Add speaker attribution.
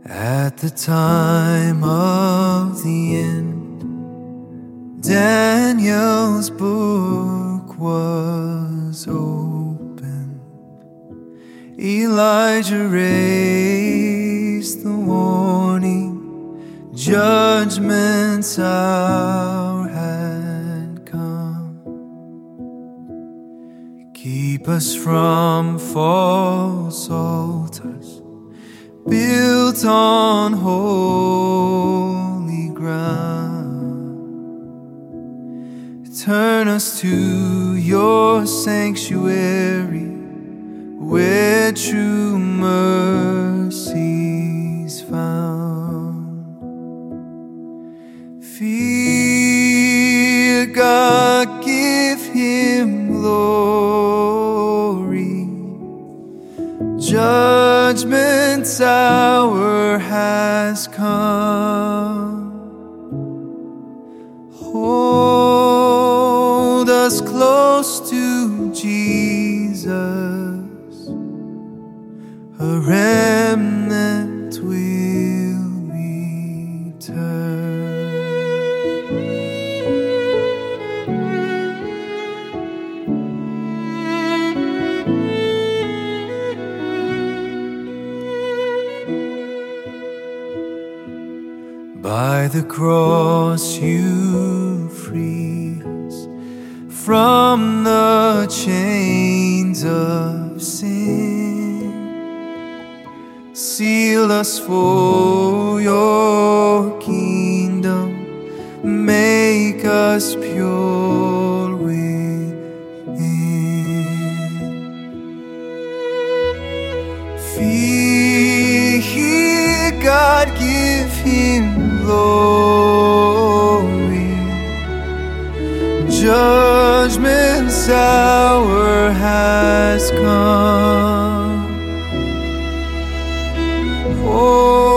Speaker 1: At the time of the end, Daniel's book was open. Elijah raised the warning, judgment's hour had come. Keep us from false altars built on holy ground. Turn us to your sanctuary, where true mercy's found. Fear God, give him glory. Judgment's hour has come. Hold us close to Jesus, a remnant will return. By the cross you free us from the chains of sin. Seal us for your kingdom, make us pure within. Fear God, give him glory. Judgment's hour has come. Oh,